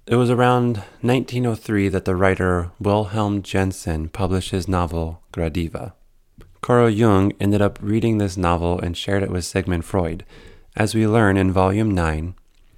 It was around 1903 that the writer Wilhelm Jensen published his novel Gradiva. Carl Jung ended up reading this novel and shared it with Sigmund Freud. As we learn in Volume 9,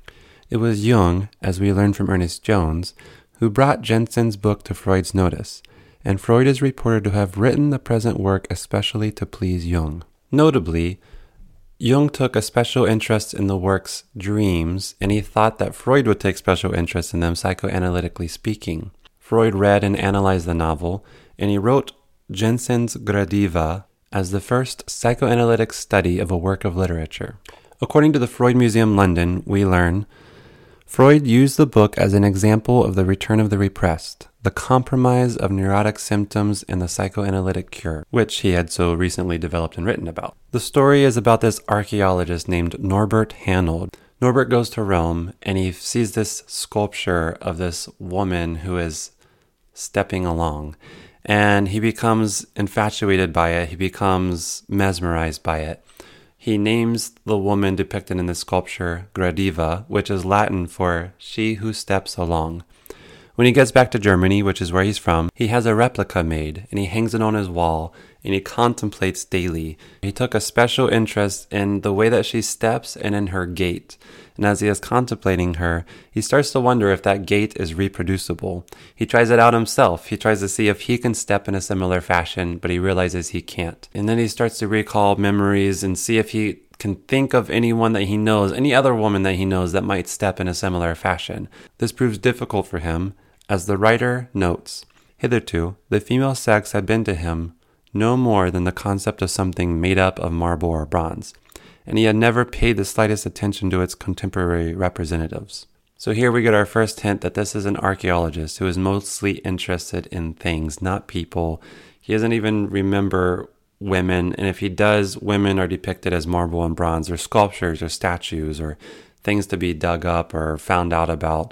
it was Jung, as we learn from Ernest Jones, who brought Jensen's book to Freud's notice, and Freud is reported to have written the present work especially to please Jung. Notably, Jung took a special interest in the work's dreams, and he thought that Freud would take special interest in them psychoanalytically speaking. Freud read and analyzed the novel, and he wrote Jensen's Gradiva as the first psychoanalytic study of a work of literature. According to the Freud Museum London, we learn, Freud used the book as an example of the return of the repressed, the compromise of neurotic symptoms and the psychoanalytic cure, which he had so recently developed and written about. The story is about this archaeologist named Norbert Hanold. Norbert goes to Rome and he sees this sculpture of this woman who is stepping along. And he becomes infatuated by it. He becomes mesmerized by it. He names the woman depicted in the sculpture Gradiva, which is Latin for she who steps along. When he gets back to Germany, which is where he's from, he has a replica made, and he hangs it on his wall, and he contemplates daily. He took a special interest in the way that she steps and in her gait. And as he is contemplating her, he starts to wonder if that gait is reproducible. He tries it out himself. He tries to see if he can step in a similar fashion, but he realizes he can't. And then he starts to recall memories and see if he can think of anyone that he knows, any other woman that he knows that might step in a similar fashion. This proves difficult for him. As the writer notes, hitherto, the female sex had been to him no more than the concept of something made up of marble or bronze, and he had never paid the slightest attention to its contemporary representatives. So here we get our first hint that this is an archaeologist who is mostly interested in things, not people. He doesn't even remember women, and if he does, women are depicted as marble and bronze, or sculptures or statues, or things to be dug up or found out about.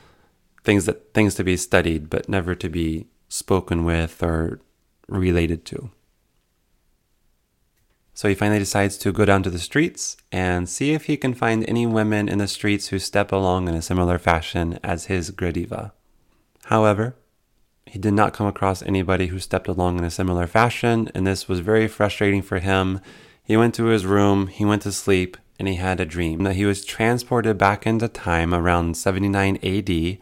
Things to be studied, but never to be spoken with or related to. So he finally decides to go down to the streets and see if he can find any women in the streets who step along in a similar fashion as his Gradiva. However, he did not come across anybody who stepped along in a similar fashion, and this was very frustrating for him. He went to his room, he went to sleep, and he had a dream that he was transported back into time around 79 AD,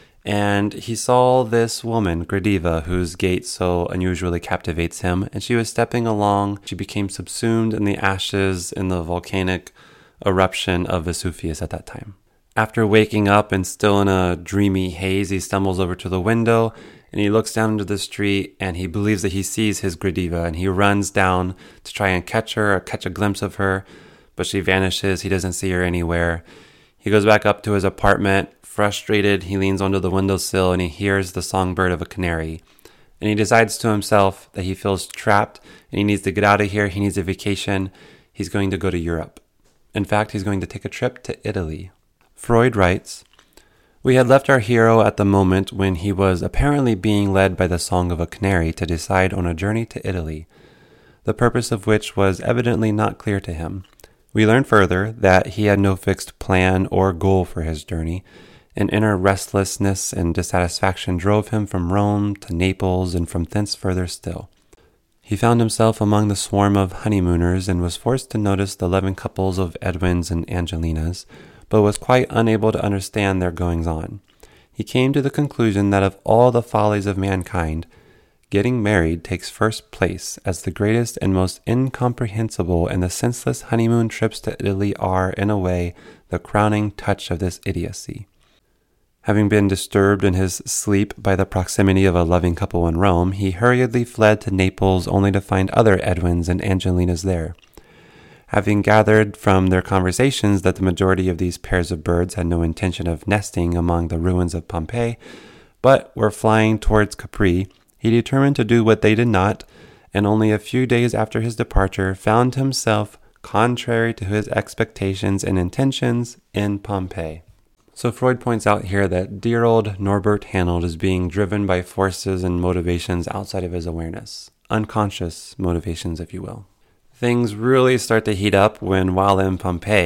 and he saw this woman, Gradiva, whose gait so unusually captivates him, and she was stepping along. She became subsumed in the ashes in the volcanic eruption of Vesuvius at that time. After waking up and still in a dreamy haze, he stumbles over to the window, and he looks down into the street, and he believes that he sees his Gradiva, and he runs down to try and catch her or catch a glimpse of her, but she vanishes. He doesn't see her anywhere. He goes back up to his apartment. Frustrated, he leans onto the windowsill and he hears the songbird of a canary. And he decides to himself that he feels trapped and he needs to get out of here. He needs a vacation. He's going to go to Europe. In fact, he's going to take a trip to Italy. Freud writes, "We had left our hero at the moment when he was apparently being led by the song of a canary to decide on a journey to Italy, the purpose of which was evidently not clear to him. We learn further that he had no fixed plan or goal for his journey. An inner restlessness and dissatisfaction drove him from Rome to Naples and from thence further still. He found himself among the swarm of honeymooners and was forced to notice the loving couples of Edwins and Angelinas, but was quite unable to understand their goings-on. He came to the conclusion that of all the follies of mankind, getting married takes first place as the greatest and most incomprehensible, and the senseless honeymoon trips to Italy are, in a way, the crowning touch of this idiocy. Having been disturbed in his sleep by the proximity of a loving couple in Rome, he hurriedly fled to Naples only to find other Edwins and Angelinas there. Having gathered from their conversations that the majority of these pairs of birds had no intention of nesting among the ruins of Pompeii, but were flying towards Capri, he determined to do what they did not, and only a few days after his departure found himself, contrary to his expectations and intentions, in Pompeii. So Freud points out here that dear old Norbert Hanold is being driven by forces and motivations outside of his awareness. Unconscious motivations, if you will. Things really start to heat up when, while in Pompeii,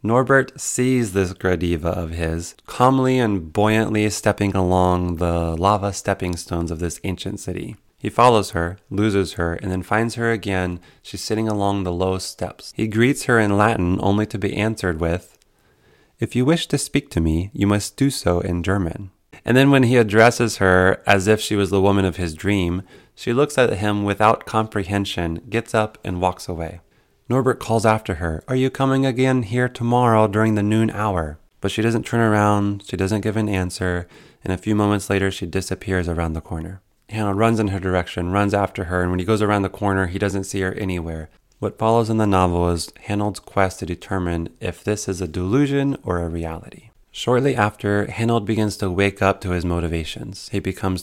Norbert sees this Gradiva of his, calmly and buoyantly stepping along the lava stepping stones of this ancient city. He follows her, loses her, and then finds her again. She's sitting along the low steps. He greets her in Latin, only to be answered with, "If you wish to speak to me, you must do so in German." And then when he addresses her as if she was the woman of his dream, she looks at him without comprehension, gets up, and walks away. Norbert calls after her, "Are you coming again here tomorrow during the noon hour?" But she doesn't turn around, she doesn't give an answer, and a few moments later she disappears around the corner. Hanold runs in her direction, runs after her, and when he goes around the corner, he doesn't see her anywhere. What follows in the novel is Hanold's quest to determine if this is a delusion or a reality. Shortly after, Hanold begins to wake up to his motivations. He becomes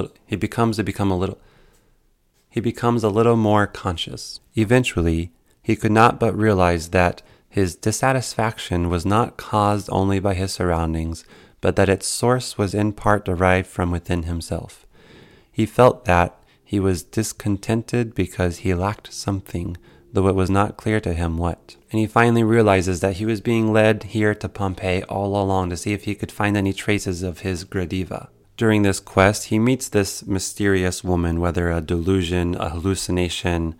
a little more conscious. Eventually, he could not but realize that his dissatisfaction was not caused only by his surroundings, but that its source was in part derived from within himself. He felt that he was discontented because he lacked something, though it was not clear to him what. And he finally realizes that he was being led here to Pompeii all along to see if he could find any traces of his Gradiva. During this quest, he meets this mysterious woman, whether a delusion, a hallucination,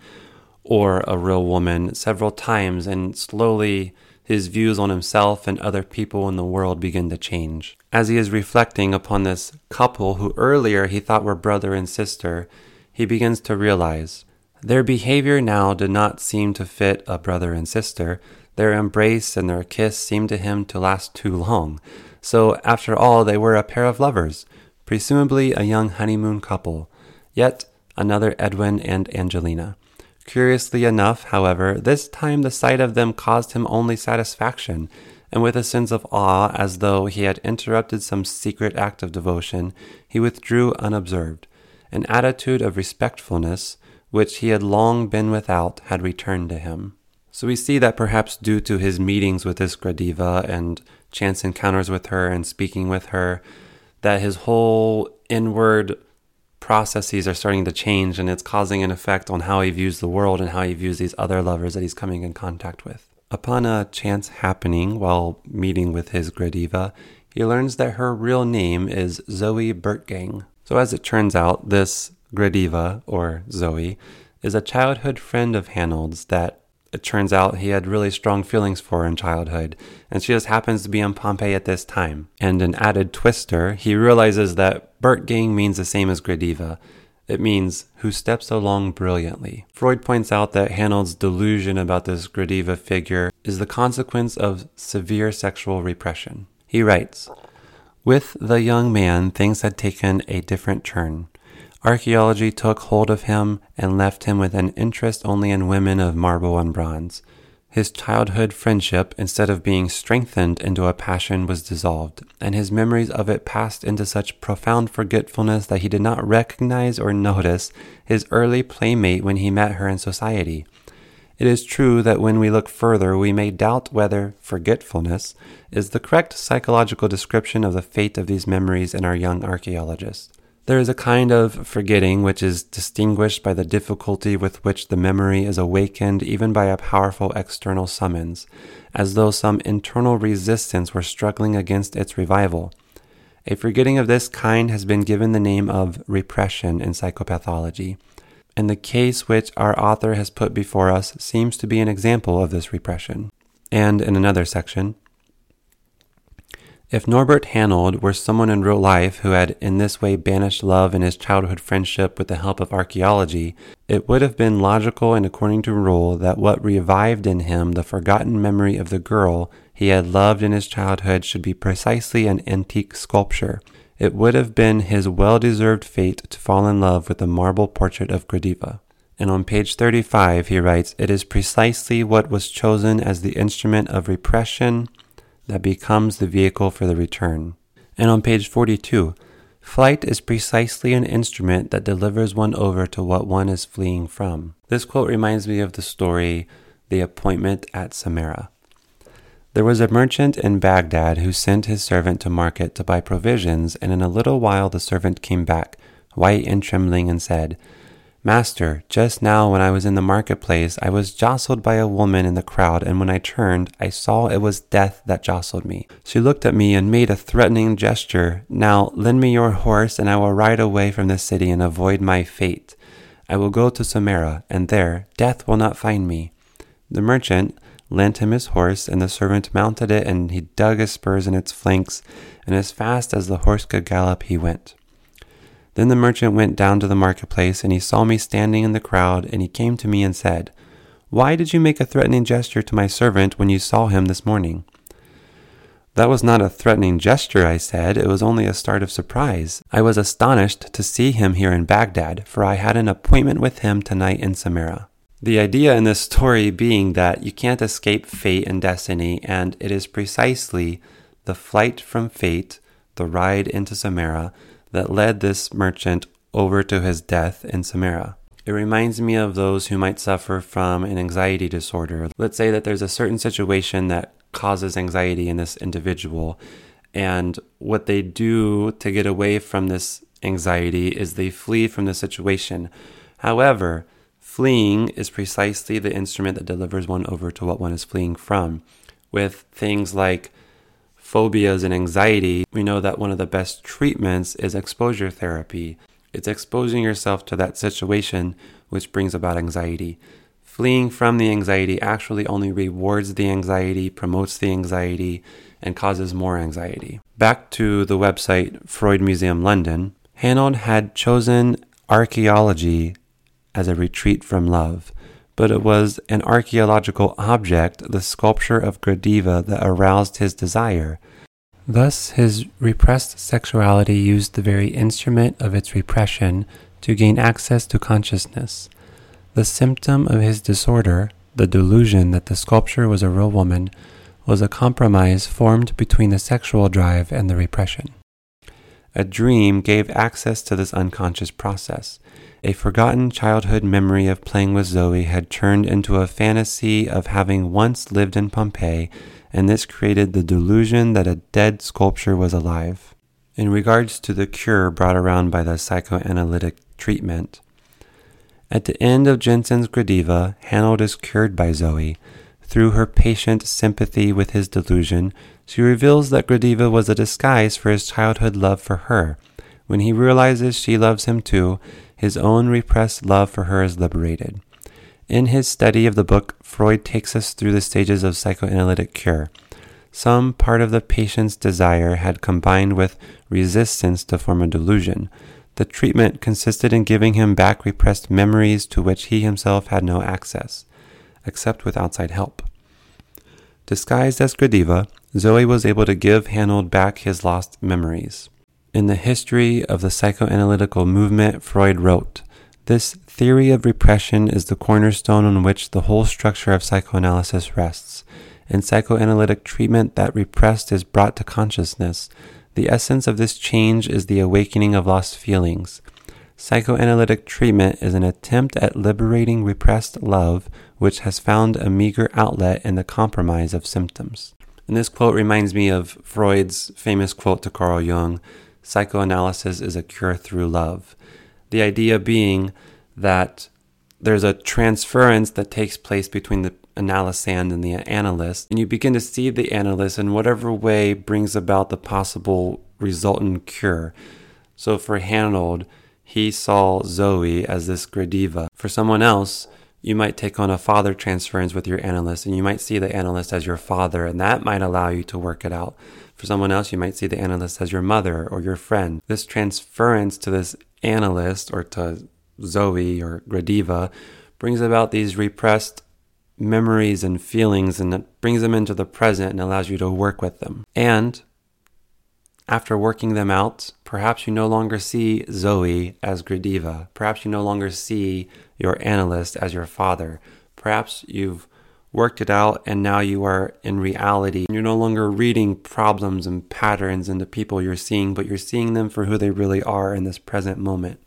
or a real woman, several times, and slowly his views on himself and other people in the world begin to change. As he is reflecting upon this couple who earlier he thought were brother and sister, he begins to realize their behavior now did not seem to fit a brother and sister. Their embrace and their kiss seemed to him to last too long. So after all, they were a pair of lovers, presumably a young honeymoon couple, yet another Edwin and Angelina. Curiously enough, however, this time the sight of them caused him only satisfaction, and with a sense of awe, as though he had interrupted some secret act of devotion, he withdrew unobserved. An attitude of respectfulness, which he had long been without, had returned to him. So we see that perhaps due to his meetings with this Gradiva and chance encounters with her and speaking with her, that his whole inward processes are starting to change, and it's causing an effect on how he views the world and how he views these other lovers that he's coming in contact with. Upon a chance happening while meeting with his Gradiva, he learns that her real name is Zoe Bertgang. So as it turns out, this Gradiva, or Zoe, is a childhood friend of Hanold's that it turns out he had really strong feelings for in childhood, and she just happens to be in Pompeii at this time. And an added twister, he realizes that Bertgang means the same as Gradiva. It means who steps along brilliantly. Freud points out that Hanold's delusion about this Gradiva figure is the consequence of severe sexual repression. He writes, "With the young man, things had taken a different turn. Archaeology took hold of him and left him with an interest only in women of marble and bronze. His childhood friendship, instead of being strengthened into a passion, was dissolved, and his memories of it passed into such profound forgetfulness that he did not recognize or notice his early playmate when he met her in society. It is true that when we look further, we may doubt whether forgetfulness is the correct psychological description of the fate of these memories in our young archaeologist. There is a kind of forgetting which is distinguished by the difficulty with which the memory is awakened even by a powerful external summons, as though some internal resistance were struggling against its revival. A forgetting of this kind has been given the name of repression in psychopathology, and the case which our author has put before us seems to be an example of this repression." And in another section, "If Norbert Hanold were someone in real life who had in this way banished love and his childhood friendship with the help of archaeology, it would have been logical and according to rule that what revived in him the forgotten memory of the girl he had loved in his childhood should be precisely an antique sculpture. It would have been his well-deserved fate to fall in love with the marble portrait of Gradiva." And on page 35 he writes, "It is precisely what was chosen as the instrument of repression that becomes the vehicle for the return." And on page 42, "Flight is precisely an instrument that delivers one over to what one is fleeing from." This quote reminds me of the story, The Appointment at Samarra. There was a merchant in Baghdad who sent his servant to market to buy provisions, and in a little while the servant came back, white and trembling, and said, Master, just now when I was in the marketplace, I was jostled by a woman in the crowd, and when I turned, I saw it was Death that jostled me. She looked at me and made a threatening gesture. Now, lend me your horse, and I will ride away from this city and avoid my fate. I will go to Samara, and there Death will not find me. The merchant lent him his horse, and the servant mounted it, and he dug his spurs in its flanks, and as fast as the horse could gallop, he went. Then the merchant went down to the marketplace, and he saw me standing in the crowd, and he came to me and said, Why did you make a threatening gesture to my servant when you saw him this morning? That was not a threatening gesture, I said. It was only a start of surprise. I was astonished to see him here in Baghdad, for I had an appointment with him tonight in Samara. The idea in this story being that you can't escape fate and destiny, and it is precisely the flight from fate, the ride into Samara, that led this merchant over to his death in Samara. It reminds me of those who might suffer from an anxiety disorder. Let's say that there's a certain situation that causes anxiety in this individual, and what they do to get away from this anxiety is they flee from the situation. However, fleeing is precisely the instrument that delivers one over to what one is fleeing from. With things like phobias and anxiety, we know that one of the best treatments is exposure therapy. It's exposing yourself to that situation which brings about anxiety. Fleeing from the anxiety actually only rewards the anxiety, promotes the anxiety, and causes more anxiety. Back to the website Freud Museum London, Hanold had chosen archaeology as a retreat from love, but it was an archaeological object, the sculpture of Gradiva, that aroused his desire. Thus, his repressed sexuality used the very instrument of its repression to gain access to consciousness. The symptom of his disorder, the delusion that the sculpture was a real woman, was a compromise formed between the sexual drive and the repression. A dream gave access to this unconscious process. A forgotten childhood memory of playing with Zoe had turned into a fantasy of having once lived in Pompeii, and this created the delusion that a dead sculpture was alive. In regards to the cure brought around by the psychoanalytic treatment, at the end of Jensen's Gradiva, Hanold is cured by Zoe. Through her patient sympathy with his delusion, she reveals that Gradiva was a disguise for his childhood love for her. When he realizes she loves him too, his own repressed love for her is liberated. In his study of the book, Freud takes us through the stages of psychoanalytic cure. Some part of the patient's desire had combined with resistance to form a delusion. The treatment consisted in giving him back repressed memories to which he himself had no access, except with outside help. Disguised as Gradiva, Zoe was able to give Hanold back his lost memories. In the history of the psychoanalytical movement, Freud wrote, "This theory of repression is the cornerstone on which the whole structure of psychoanalysis rests. In psychoanalytic treatment, that repressed is brought to consciousness. The essence of this change is the awakening of lost feelings. Psychoanalytic treatment is an attempt at liberating repressed love, which has found a meager outlet in the compromise of symptoms." And this quote reminds me of Freud's famous quote to Carl Jung, "Psychoanalysis is a cure through love." The idea being that there's a transference that takes place between the analysand and the analyst, and you begin to see the analyst in whatever way brings about the possible resultant cure. So for Hanold, he saw Zoe as this Gradiva. For someone else, you might take on a father transference with your analyst, and you might see the analyst as your father, and that might allow you to work it out. For someone else, you might see the analyst as your mother or your friend. This transference to this analyst or to Zoe or Gradiva brings about these repressed memories and feelings, and it brings them into the present and allows you to work with them. And after working them out, perhaps you no longer see Zoe as Gradiva. Perhaps you no longer see your analyst as your father. Perhaps you've worked it out and now you are in reality. You're no longer reading problems and patterns into people you're seeing, but you're seeing them for who they really are in this present moment.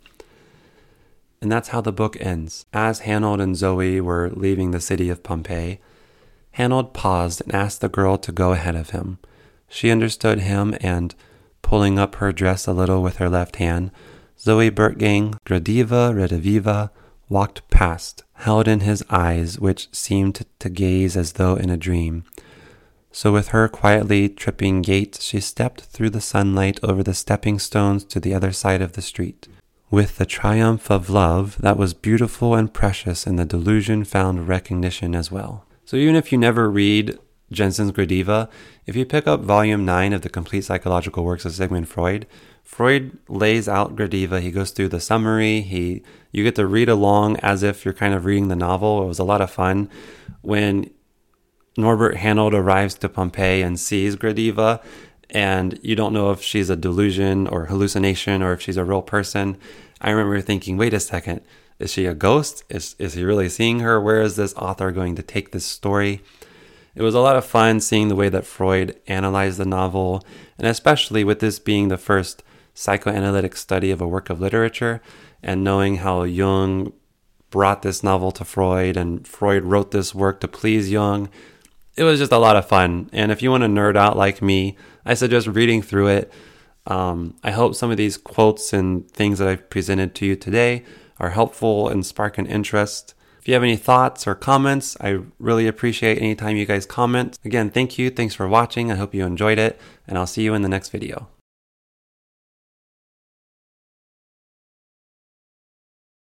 And that's how the book ends. As Hanold and Zoe were leaving the city of Pompeii, Hanold paused and asked the girl to go ahead of him. She understood him, and pulling up her dress a little with her left hand, Zoe Burtgang, Gradiva, Rediviva, walked past, held in his eyes, which seemed to gaze as though in a dream. So with her quietly tripping gait, she stepped through the sunlight over the stepping stones to the other side of the street. With the triumph of love that was beautiful and precious, and the delusion found recognition as well. So even if you never read Jensen's Gradiva, if you pick up volume 9 of the Complete Psychological Works of Sigmund Freud, Freud lays out Gradiva. He goes through the summary. You get to read along as if you're kind of reading the novel. It was a lot of fun. When Norbert Hanold arrives to Pompeii and sees Gradiva, and you don't know if she's a delusion or hallucination or if she's a real person, I remember thinking, wait a second, is she a ghost? Is he really seeing her? Where is this author going to take this story? It was a lot of fun seeing the way that Freud analyzed the novel, and especially with this being the first psychoanalytic study of a work of literature, and knowing how Jung brought this novel to Freud, and Freud wrote this work to please Jung. It was just a lot of fun. And if you want to nerd out like me, I suggest reading through it. I hope some of these quotes and things that I've presented to you today are helpful and spark an interest. If you have any thoughts or comments, I really appreciate any time you guys comment. Again, thank you. Thanks for watching. I hope you enjoyed it, and I'll see you in the next video.